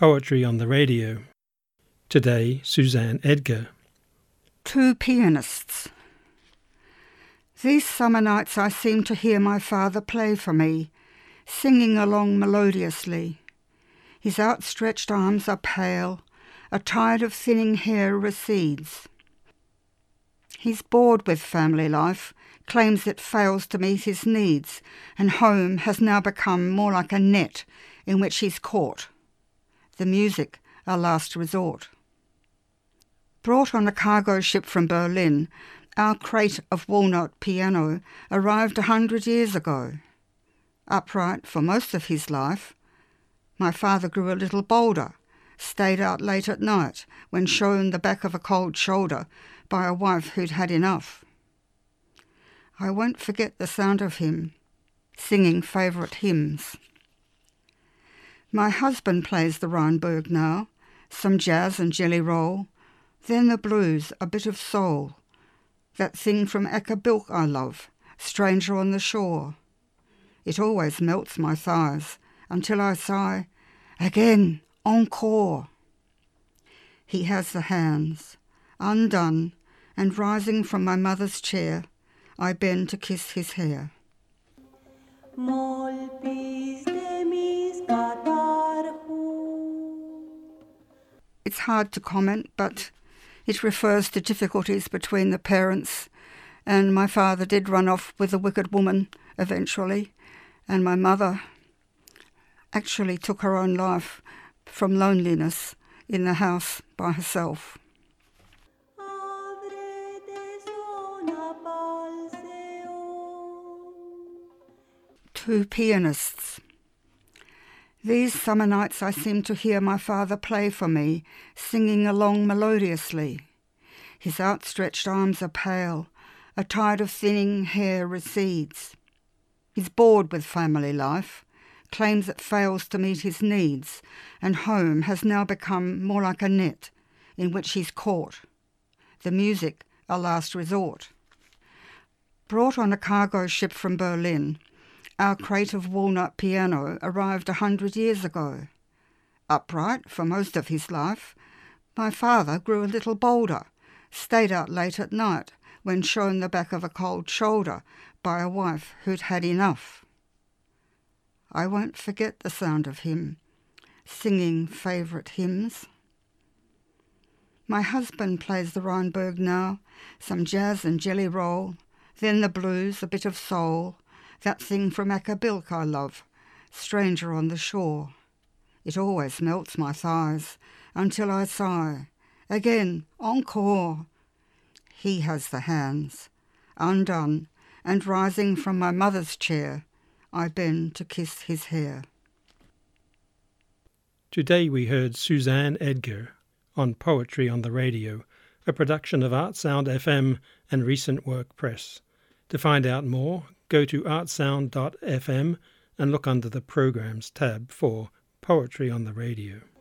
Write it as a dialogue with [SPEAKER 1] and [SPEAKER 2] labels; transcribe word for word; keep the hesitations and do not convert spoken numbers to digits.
[SPEAKER 1] Poetry on the Radio. Today, Suzanne Edgar.
[SPEAKER 2] Two Pianists. These summer nights I seem to hear my father play for me, singing along melodiously. His outstretched arms are pale, a tide of thinning hair recedes. He's bored with family life, claims it fails to meet his needs, and home has now become more like a net in which he's caught. The music, our last resort. Brought on a cargo ship from Berlin, our crate of walnut piano arrived a hundred years ago. Upright for most of his life, my father grew a little bolder, stayed out late at night when shown the back of a cold shoulder by a wife who'd had enough. I won't forget the sound of him, singing favourite hymns. My husband plays the Rheinberg now, some jazz and jelly roll, then the blues, a bit of soul, that thing from Acapulco I love, Stranger on the Shore. It always melts my thighs until I sigh, again, encore. He has the hands, undone, and rising from my mother's chair, I bend to kiss his hair. It's hard to comment, but it refers to difficulties between the parents, and my father did run off with a wicked woman eventually, and my mother actually took her own life from loneliness in the house by herself. Two Pianists. These summer nights I seem to hear my father play for me, singing along melodiously. His outstretched arms are pale, a tide of thinning hair recedes. He's bored with family life, claims it fails to meet his needs, and home has now become more like a net in which he's caught. The music, a last resort. Brought on a cargo ship from Berlin, our crate of walnut piano arrived a hundred years ago. Upright for most of his life, my father grew a little bolder, stayed out late at night when shown the back of a cold shoulder by a wife who'd had enough. I won't forget the sound of him, singing favourite hymns. My husband plays the Rheinberg now, some jazz and jelly roll, then the blues, a bit of soul, that thing from Acapulco I love, Stranger on the Shore. It always melts my thighs until I sigh, again, encore. He has the hands, undone, and rising from my mother's chair, I bend to kiss his hair.
[SPEAKER 1] Today we heard Suzanne Edgar on Poetry on the Radio, a production of Artsound F M and Recent Work Press. To find out more, go to artsound dot f m and look under the Programs tab for Poetry on the Radio.